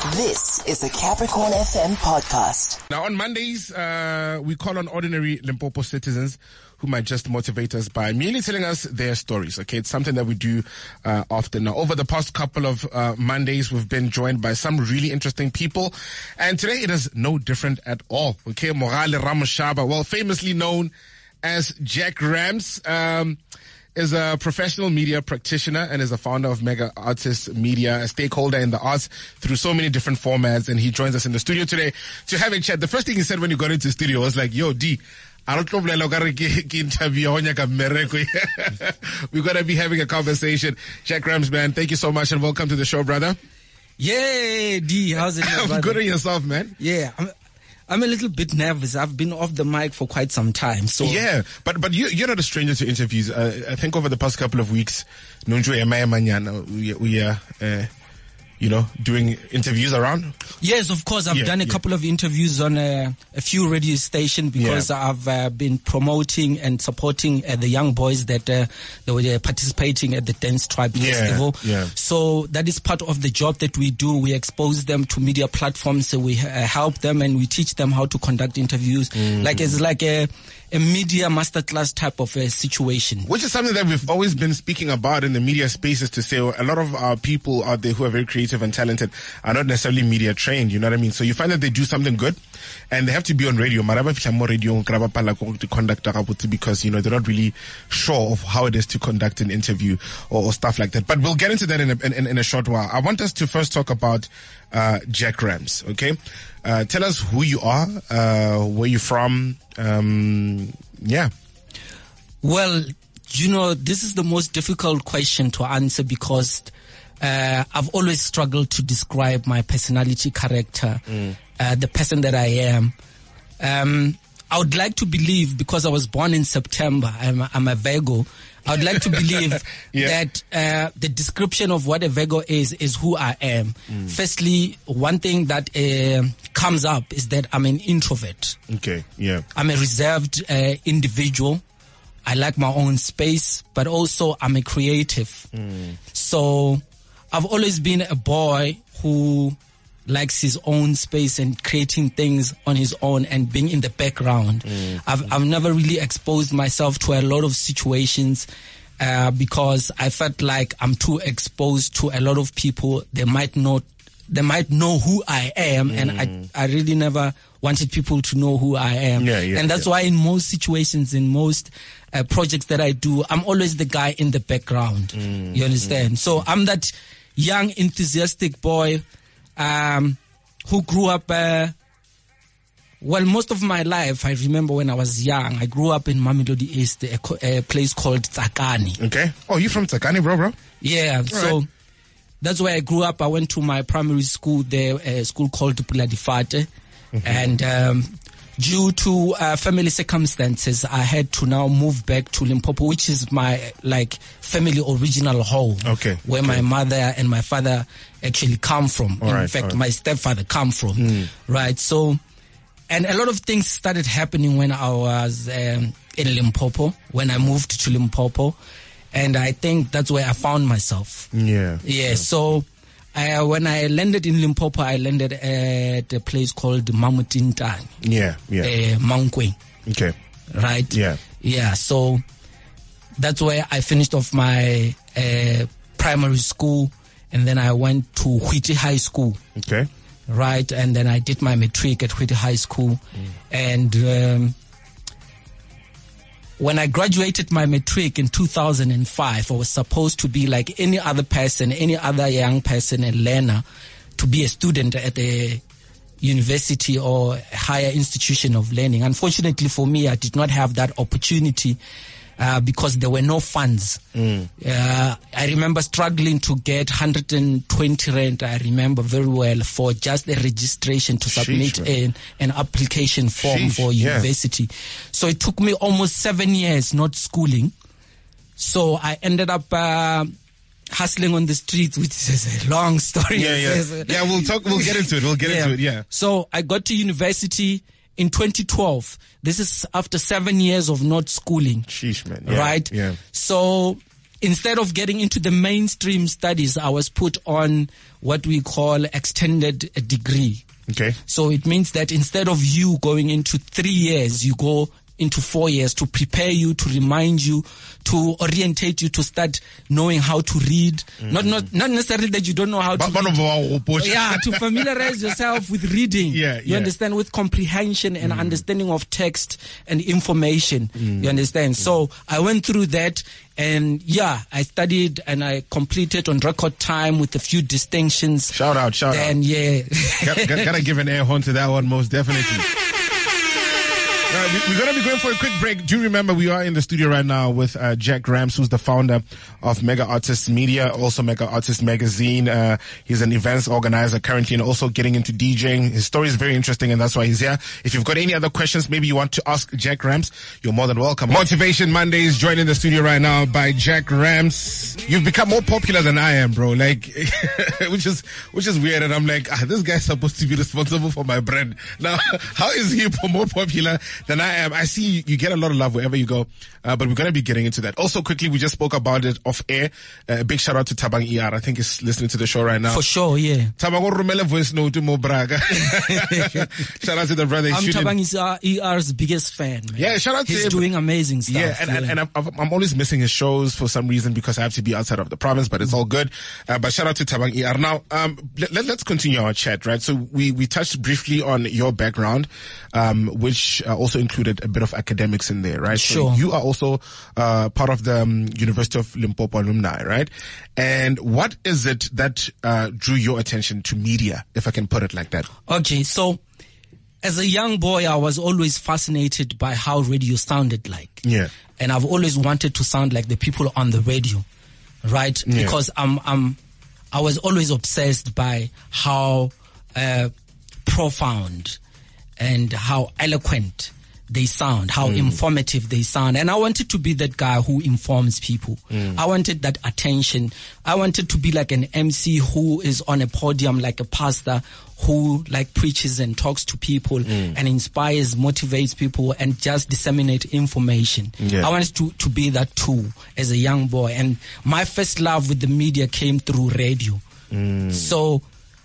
This is the Capricorn FM podcast. Now, on Mondays, we call on ordinary Limpopo citizens who might just motivate us by merely telling us their stories. Okay, it's something that we do often. Now, over the past couple of Mondays, we've been joined by some really interesting people, and today it is no different at all. Okay, Mogale Ramoshaba, well, famously known as Jack Rams, is a professional media practitioner and is the founder of Mega Artist Media, a stakeholder in the arts through so many different formats. And he joins us in the studio today to have a chat. The first thing he said when he got into the studio was like, yo, D, I don't know we're going to be having a conversation. Jack Rams, man, thank you so much and welcome to the show, brother. Yeah, D, how's it going, brother? Good on yourself, man. Yeah, I'm a little bit nervous. I've been off the mic for quite some time. So yeah, but you're not a stranger to interviews. I think over the past couple of weeks, we are doing interviews around. Yes, of course. I've done a couple of interviews on a few radio stations because I've been promoting and supporting the young boys that they were participating at the Dance Tribe Festival. Yeah. So that is part of the job that we do. We expose them to media platforms. So we help them and we teach them how to conduct interviews. It's like a media masterclass type of a situation. Which is something that we've always been speaking about in the media spaces, to say a lot of our people out there who are very creative and talented are not necessarily media trained, you know what I mean? So you find that they do something good and they have to be on radio, because, they're not really sure of how it is to conduct an interview or stuff like that. But we'll get into that in a short while. I want us to first talk about Jack Rams, okay? Tell us who you are, where you're from. Well, this is the most difficult question to answer because I've always struggled to describe my personality, character, the person that I am. I would like to believe, because I was born in September, I'm a Virgo, I would like to believe that the description of what a Virgo is who I am. Firstly, one thing that comes up is that I'm an introvert. Okay, yeah. I'm a reserved individual. I like my own space, but also I'm a creative. So I've always been a boy who likes his own space and creating things on his own and being in the background. I've never really exposed myself to a lot of situations because I felt like I'm too exposed to a lot of people. They might know who I am, and I really never wanted people to know who I am. And that's why in most situations, in most projects that I do, I'm always the guy in the background. You understand? So I'm that young, enthusiastic boy who grew up, most of my life, I remember when I was young, I grew up in Mamelodi East, a place called Tsakani. Okay. Oh, you from Tsakani, bro? Yeah. All so right. That's where I grew up. I went to my primary school there, a school called Puladifate. And due to family circumstances, I had to now move back to Limpopo, which is my family original home. Okay. Where my mother and my father actually come from. In fact, my stepfather come from. Right. So, and a lot of things started happening when I was in Limpopo, when I moved to Limpopo. And I think that's where I found myself. Yeah. So, when I landed in Limpopo, I landed at a place called Mamutintani. Mankweng. Okay. Right? Yeah. Yeah, so that's where I finished off my primary school, and then I went to Whitty High School. Okay. Right, and then I did my matric at Whitty High School. And when I graduated my matric in 2005, I was supposed to be like any other person, any other young person and learner, to be a student at a university or a higher institution of learning. Unfortunately for me, I did not have that opportunity because there were no funds. I remember struggling to get 120 rand, I remember very well, for just a registration to submit an application form for university. So it took me almost 7 years not schooling. So I ended up hustling on the streets, which is a long story. We'll get into it. So I got to university in 2012. This is after 7 years of not schooling. Sheesh, man. Right? Yeah. So instead of getting into the mainstream studies, I was put on what we call extended degree. Okay. So it means that instead of you going into 3 years, you go into 4 years to prepare you, to remind you, to orientate you, to start knowing how to read. Not necessarily that you don't know how to read. Yeah, to familiarize yourself with reading. You understand, with comprehension and understanding of text and information. You understand? So I went through that, and I studied and I completed on record time with a few distinctions. Shout out. And gotta give an air horn to that one, most definitely. We're going to be going for a quick break. Do remember we are in the studio right now with Jack Rams, who's the founder of Mega Artists Media, also Mega Artists Magazine. He's an events organizer currently and also getting into DJing. His story is very interesting, and that's why he's here. If you've got any other questions, maybe you want to ask Jack Rams, you're more than welcome. Motivation Mondays, joined in the studio right now by Jack Rams. You've become more popular than I am, bro. Like, which is weird. And I'm like, this guy's supposed to be responsible for my brand. Now, how is he more popular than I am? I see you get a lot of love wherever you go, but we're going to be getting into that. Also, quickly, we just spoke about it off air. A big shout out to Tabang ER. I think he's listening to the show right now. For sure, yeah. Tabang rumele voice note to Mo Braga. Shout out to the brother. Tabang is ER's biggest fan, man. Yeah, shout out to him. He's doing amazing stuff. Yeah, and I'm always missing his shows for some reason because I have to be outside of the province, but it's all good. But shout out to Tabang ER. Now, let's continue our chat, right? So we touched briefly on your background, which also included a bit of academics in there, right? Sure. So you are also part of the University of Limpopo alumni, right? And what is it that drew your attention to media, if I can put it like that? Okay, so as a young boy, I was always fascinated by how radio sounded like. Yeah. And I've always wanted to sound like the people on the radio, right? Yeah. Because I was always obsessed by how profound and how eloquent they sound, how informative they sound. And I wanted to be that guy who informs people. I wanted that attention. I wanted to be like an MC who is on a podium, like a pastor who like preaches and talks to people and inspires, motivates people and just disseminate information. Yeah. I wanted to be that too as a young boy. And my first love with the media came through radio. So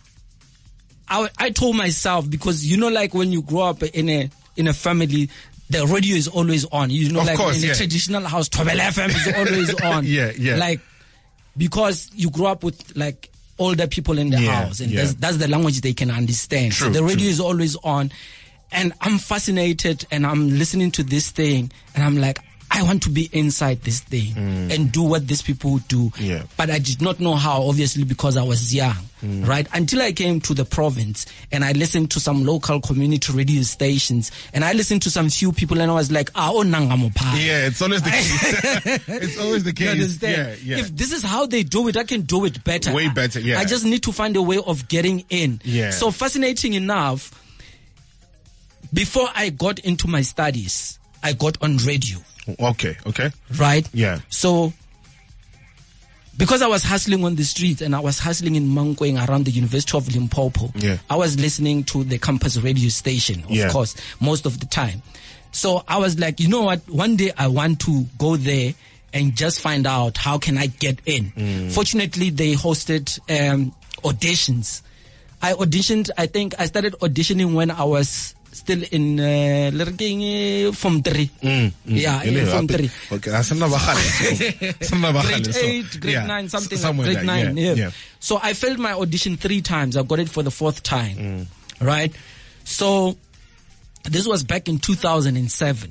I told myself, because like when you grow up in a family, the radio is always on. Of like course, in a traditional house, Thobela FM is always on. Yeah. Like, because you grow up with like older people in the house, and that's the language they can understand. True, so the radio is always on, and I'm fascinated, and I'm listening to this thing, and I'm like, I want to be inside this thing and do what these people do. Yeah. But I did not know how, obviously, because I was young, right? Until I came to the province and I listened to some local community radio stations and I listened to some few people and I was like, oh, nangamopa. Yeah, it's always the case. It's always the case. You understand? Yeah. If this is how they do it, I can do it better. Way better, yeah. I just need to find a way of getting in. Yeah. So fascinating enough, before I got into my studies, I got on radio. Okay. Right? Yeah. So, because I was hustling on the streets and I was hustling in Mankweng around the University of Limpopo, I was listening to the campus radio station, of course, most of the time. So I was like, you know what? One day I want to go there and just find out how can I get in. Fortunately, they hosted auditions. I auditioned, I think I started auditioning when I was still in Form 3. Yeah, in Form 3. Okay, grade 8, grade 9, something like grade 9. Yeah. So I failed my audition 3 times. I got it for the 4th time. Right? So this was back in 2007.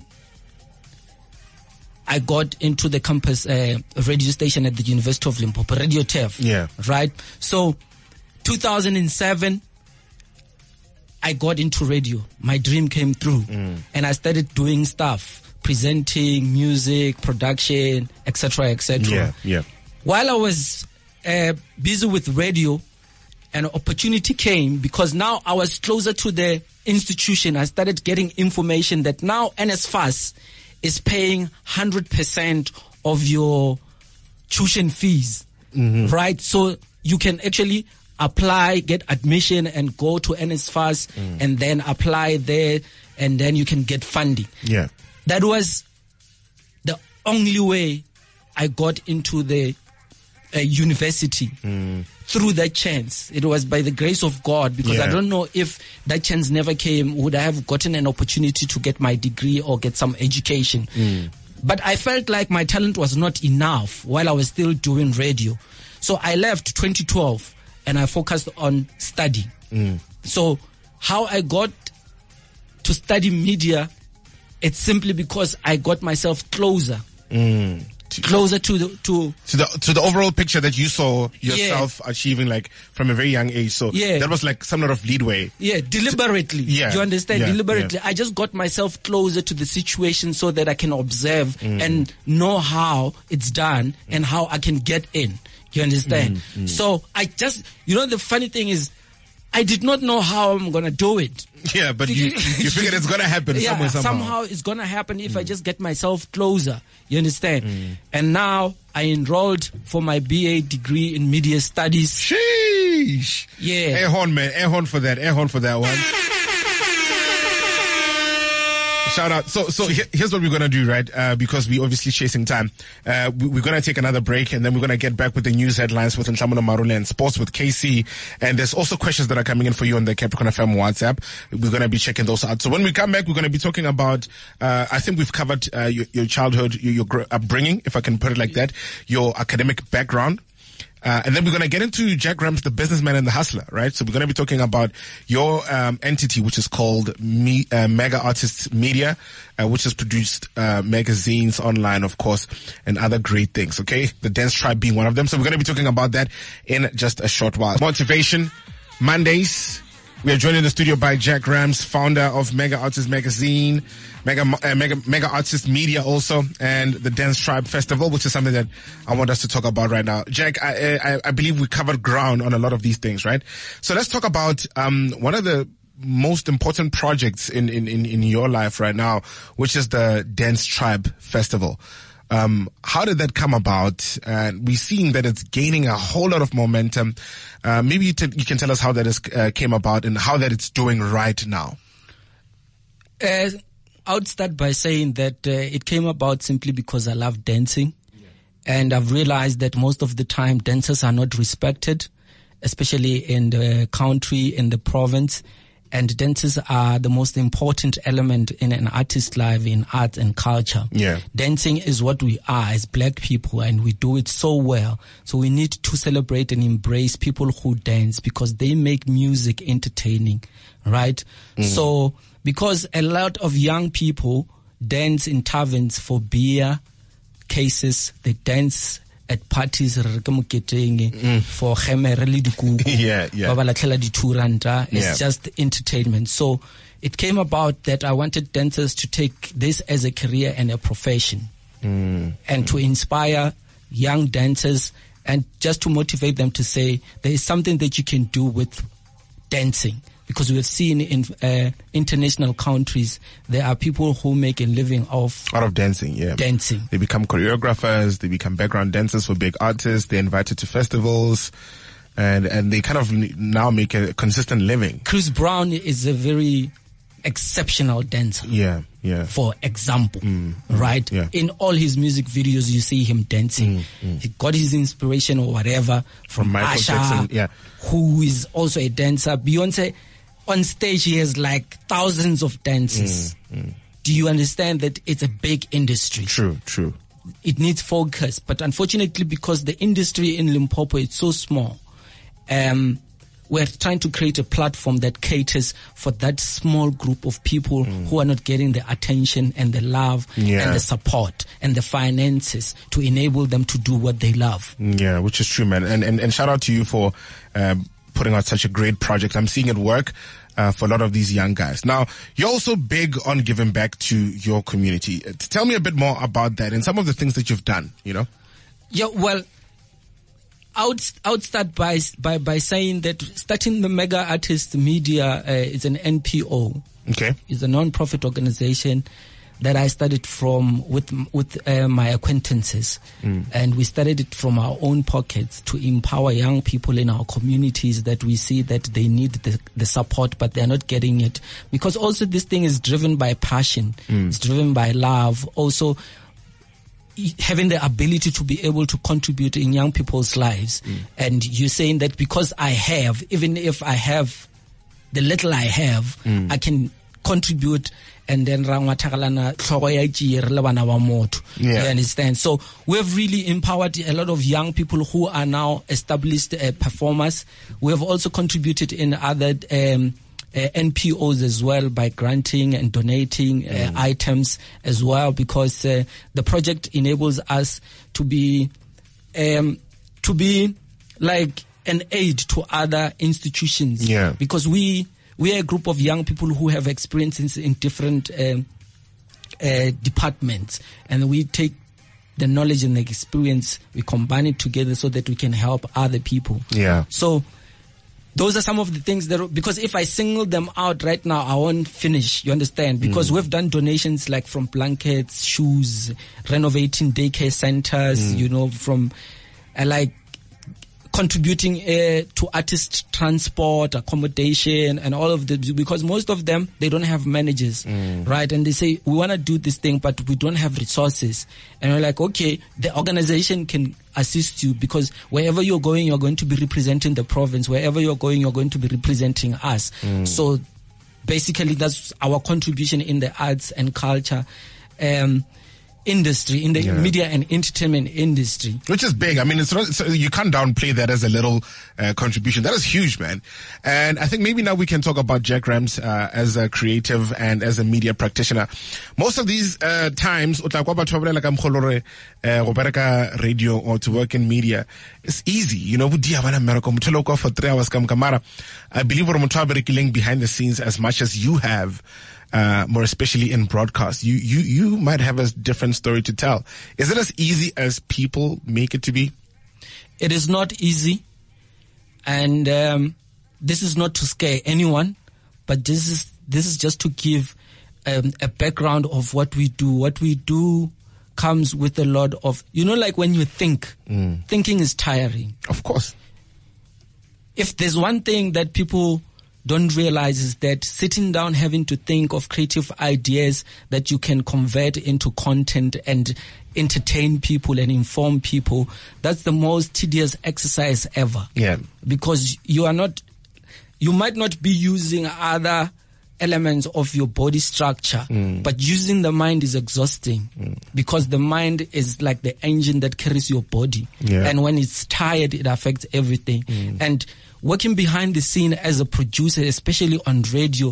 I got into the campus radio station at the University of Limpopo, Radio TEF. Yeah. Right? So 2007, I got into radio. My dream came through. And I started doing stuff, presenting, music, production, etc., etc. Yeah. While I was busy with radio, an opportunity came because now I was closer to the institution. I started getting information that now NSFAS is paying 100% of your tuition fees. Right? So you can actually apply, get admission and go to NSFAS and then apply there and then you can get funding. Yeah. That was the only way I got into the university through that chance. It was by the grace of God, because I don't know if that chance never came, would I have gotten an opportunity to get my degree or get some education. But I felt like my talent was not enough while I was still doing radio. So I left 2012 and I focused on study. So how I got to study media, it's simply because I got myself closer to the overall picture that you saw yourself achieving, like from a very young age. So that was like some sort of leadway. Deliberately. Do you understand? Deliberately. I just got myself closer to the situation so that I can observe and know how it's done and how I can get in. You understand? So I just, the funny thing is, I did not know how I'm going to do it. Yeah, but you figured it's going to happen somewhere, somehow. Somehow it's going to happen if I just get myself closer. You understand? And now I enrolled for my BA degree in media studies. Sheesh. Yeah. Air horn, man. Air horn for that. Air horn for that one. Shout out. So here's what we're going to do, right? Because we're obviously chasing time. We're going to take another break, and then we're going to get back with the news headlines with Nhlamulo Marule and sports with KC. And there's also questions that are coming in for you on the Capricorn FM WhatsApp. We're going to be checking those out. So when we come back, we're going to be talking about, I think we've covered your childhood, your upbringing, if I can put it like that, your academic background. And then we're going to get into Jack Rams, the businessman and the hustler, right? So we're going to be talking about your entity, which is called Mega Artists Media, which has produced magazines online, of course, and other great things, okay? The Dance Tribe being one of them. So we're going to be talking about that in just a short while. Motivation Mondays. We are joined in the studio by Jack Rams, founder of Mega Artists Magazine, Mega Artists Media also, and the Dance Tribe Festival, which is something that I want us to talk about right now. Jack, I believe we covered ground on a lot of these things, right? So let's talk about one of the most important projects in your life right now, which is the Dance Tribe Festival. How did that come about? We're seeing that it's gaining a whole lot of momentum. Maybe you can tell us how that came about and how that it's doing right now. I would start by saying that it came about simply because I love dancing. And I've realized that most of the time dancers are not respected, especially in the country, in the province. And dances are the most important element in an artist's life in art and culture. Yeah. Dancing is what we are as black people, and we do it so well. So we need to celebrate and embrace people who dance because they make music entertaining, right? So because a lot of young people dance in taverns for beer cases, they dance at parties for it's just entertainment. So it came about that I wanted dancers to take this as a career and a profession, and to inspire young dancers and just to motivate them to say there is something that you can do with dancing. Because we have seen in international countries, there are people who make a living out of dancing. Yeah, dancing. They become choreographers. They become background dancers for big artists. They're invited to festivals, and they kind of now make a consistent living. Chris Brown is a very exceptional dancer. Yeah. For example, right? Yeah. In all his music videos, you see him dancing. He got his inspiration or whatever from Michael Asha, Jackson, who is also a dancer. Beyonce. On stage, he has like thousands of dancers. Do you understand that it's a big industry? True. It needs focus. But unfortunately, because the industry in Limpopo is so small, we're trying to create a platform that caters for that small group of people who are not getting the attention and the love and the support and the finances to enable them to do what they love. Yeah, which is true, man. And shout out to you for putting out such a great project. I'm seeing it work for a lot of these young guys. Now, you're also big on giving back to your community. Tell me a bit more about that and some of the things that you've done, Yeah, well, I would start by saying that starting the Mega Artists Media is an NPO. Okay. It's a non-profit organization that I started from with my acquaintances, and we started it from our own pockets to empower young people in our communities that we see that they need the support, but they're not getting it, because also this thing is driven by passion. It's driven by love. Also, having the ability to be able to contribute in young people's lives. And you're saying that because I have, even if I have the little I have, I can contribute. And then you understand? So we've really empowered a lot of young people who are now established performers. We have also contributed in other NPOs as well by granting and donating items as well, because the project enables us to be like an aid to other institutions. Yeah. Because we are a group of young people who have experiences in different departments, and we take the knowledge and the experience, we combine it together so that we can help other people. Yeah. So those are some of the things that, because if I single them out right now, I won't finish, you understand? Because we've done donations like from blankets, shoes, renovating daycare centers, from like contributing to artist transport, accommodation, and all of this, because most of them, they don't have managers, right? And they say, we want to do this thing, but we don't have resources. And we're like, okay, the organization can assist you, because wherever you're going to be representing the province. Wherever you're going to be representing us. So basically, that's our contribution in the arts and culture industry, in the media and entertainment industry, which is big. I mean, it's not, so you can't downplay that as a little contribution. That is huge, man. And I think maybe now we can talk about Jack Rams as a creative and as a media practitioner. Most of these times, radio or to work in media, it's easy. For 3 hours, I believe we're behind the scenes as much as you have. More especially in broadcast, you might have a different story to tell. Is it as easy as people make it to be? It is not easy, and this is not to scare anyone, but this is just to give a background of what we do. What we do comes with a lot of, like when you think, thinking is tiring. Of course. If there's one thing that people don't realize, is that sitting down having to think of creative ideas that you can convert into content and entertain people and inform people, that's the most tedious exercise ever. Yeah. Because you might not be using other elements of your body structure, but using the mind is exhausting, because the mind is like the engine that carries your body. Yeah. And when it's tired, it affects everything. And working behind the scene as a producer, especially on radio,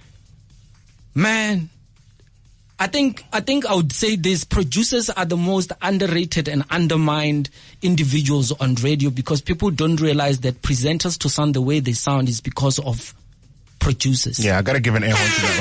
man, I think I would say this: producers are the most underrated and undermined individuals on radio, because people don't realize that presenters to sound the way they sound is because of producers. Yeah, I gotta give an air horn to that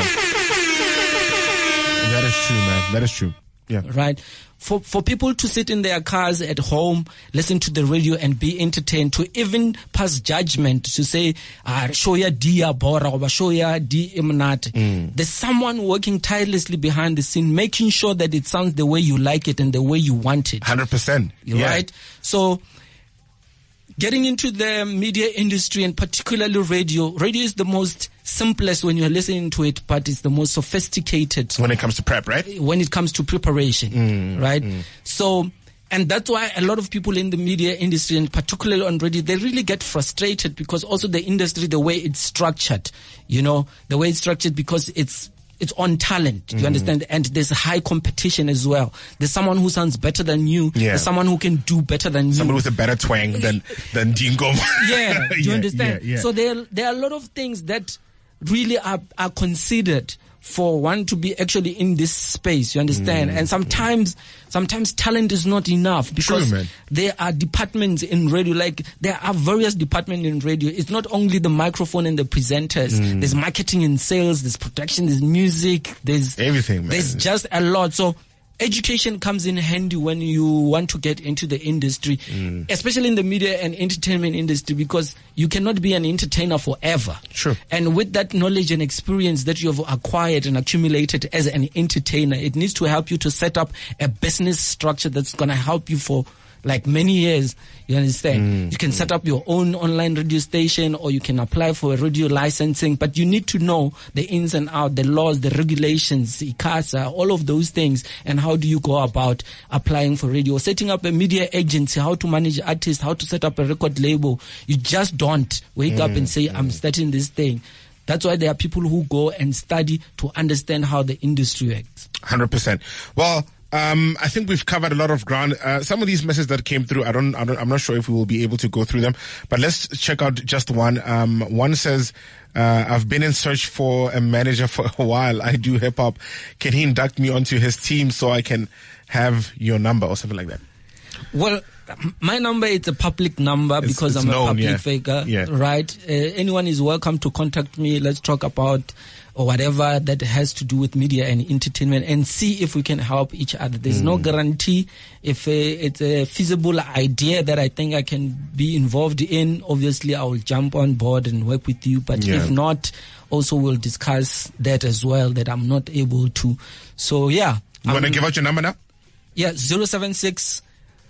one. That is true, man. That is true. Yeah. Right. For people to sit in their cars at home, listen to the radio and be entertained, to even pass judgment, to say, shoya dia bora, or shoya di imnat. There's someone working tirelessly behind the scene, making sure that it sounds the way you like it and the way you want it. 100%. Right? So, getting into the media industry, and particularly radio is the most simplest when you're listening to it, but it's the most sophisticated when it comes to prep, right? When it comes to preparation, right? So, and that's why a lot of people in the media industry, and particularly on radio, they really get frustrated, because also the industry, the way it's structured, because it's on talent, you understand? And there's high competition as well. There's someone who sounds better than you. Yeah. There's someone who can do better than you. Someone with a better twang than Dingo. Yeah, do you understand? Yeah. So there are a lot of things that really are considered for one to be actually in this space, you understand? And sometimes talent is not enough, because there are departments in radio, like there are various departments in radio. It's not only the microphone and the presenters. There's marketing and sales, there's production, there's music, there's everything, man. There's just a lot. So education comes in handy when you want to get into the industry, especially in the media and entertainment industry, because you cannot be an entertainer forever. Sure. And with that knowledge and experience that you have acquired and accumulated as an entertainer, it needs to help you to set up a business structure that's going to help you for like many years. You understand? You can set up your own online radio station, or you can apply for a radio licensing, but you need to know the ins and outs, the laws, the regulations, ICASA, all of those things, and how do you go about applying for radio, setting up a media agency, how to manage artists, how to set up a record label. You just don't wake up and say, I'm starting this thing. That's why there are people who go and study to understand how the industry works. 100%. Well, I think we've covered a lot of ground. Some of these messages that came through, I'm not sure if we will be able to go through them, but let's check out just one. One says, I've been in search for a manager for a while. I do hip hop. Can he induct me onto his team so I can have your number or something like that? Well, my number is a public number because I'm known, a public figure, right? Anyone is welcome to contact me. Let's talk about or whatever that has to do with media and entertainment, and see if we can help each other. There's no guarantee. If it's a feasible idea that I think I can be involved in, obviously I will jump on board and work with you. But if not, also we'll discuss that as well, that I'm not able to. So yeah. You want to give out your number now? Yeah, 076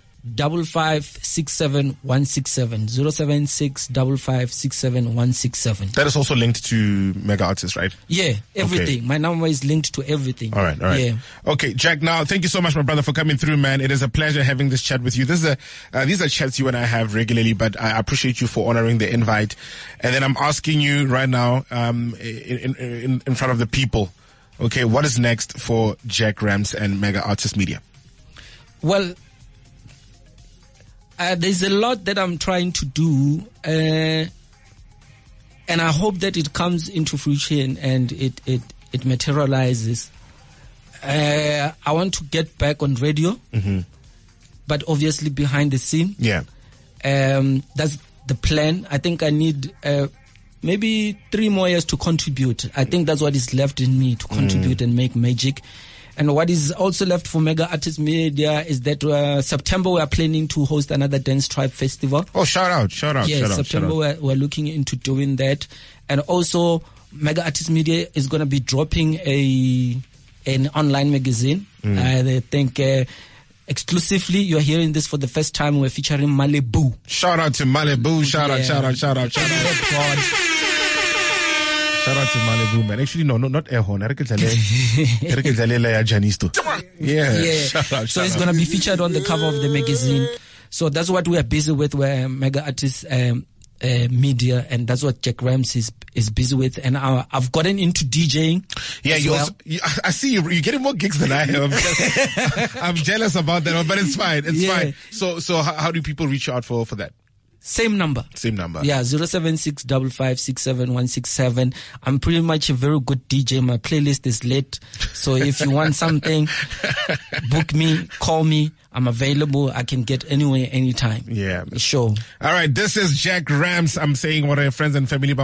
5567167 076 5567167. That is also linked to Mega Artists, right? Yeah, everything. Okay. My number is linked to everything. All right. Yeah. Okay, Jack. Now, thank you so much, my brother, for coming through, man. It is a pleasure having this chat with you. These are chats you and I have regularly, but I appreciate you for honoring the invite. And then I'm asking you right now, in front of the people, okay, what is next for Jack Rams and Mega Artist Media? Well, there's a lot that I'm trying to do, and I hope that it comes into fruition and it materializes. I want to get back on radio, but obviously behind the scene. Yeah. That's the plan. I think I need maybe 3 more years to contribute. I think that's what is left in me, to contribute and make magic. And what is also left for Mega Artist Media is that September we are planning to host another Dance Tribe Festival. Oh, shout out. Yeah, September we're looking into doing that. And also Mega Artist Media is going to be dropping an online magazine. I think exclusively, you're hearing this for the first time, we're featuring Malibu. Shout out to Malibu. Shout out. Shout out to Malibu, man. Actually, no, not Ehon. Yeah. Shout out. So it's going to be featured on the cover of the magazine. So that's what we are busy with. We're Mega Artist Media, and that's what Jack Rams is busy with. And I've gotten into DJing. Yeah, I see you're getting more gigs than I am. I'm jealous about that, but it's fine. It's fine. So how do people reach out for that? Same number. Yeah, 076 5567167. I'm pretty much a very good DJ. My playlist is lit. So if you want something, book me, call me. I'm available. I can get anywhere, anytime. Yeah. Sure. All right. This is Jack Rams. I'm saying what our friends and family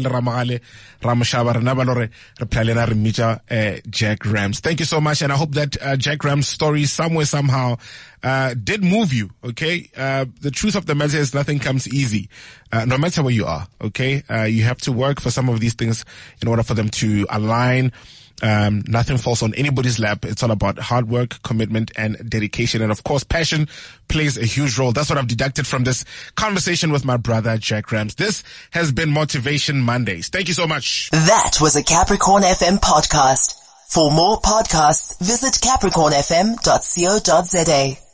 Jack Rams. Thank you so much. And I hope that Jack Rams' story somewhere, somehow, did move you. Okay. The truth of the matter is nothing comes easy. No matter where you are. Okay. You have to work for some of these things in order for them to align. Nothing falls on anybody's lap. It's all about hard work, commitment, and dedication. And of course, passion plays a huge role. That's what I've deducted from this conversation with my brother, Jack Rams. This has been Motivation Mondays. Thank you so much. That was a Capricorn FM podcast. For more podcasts, visit capricornfm.co.za.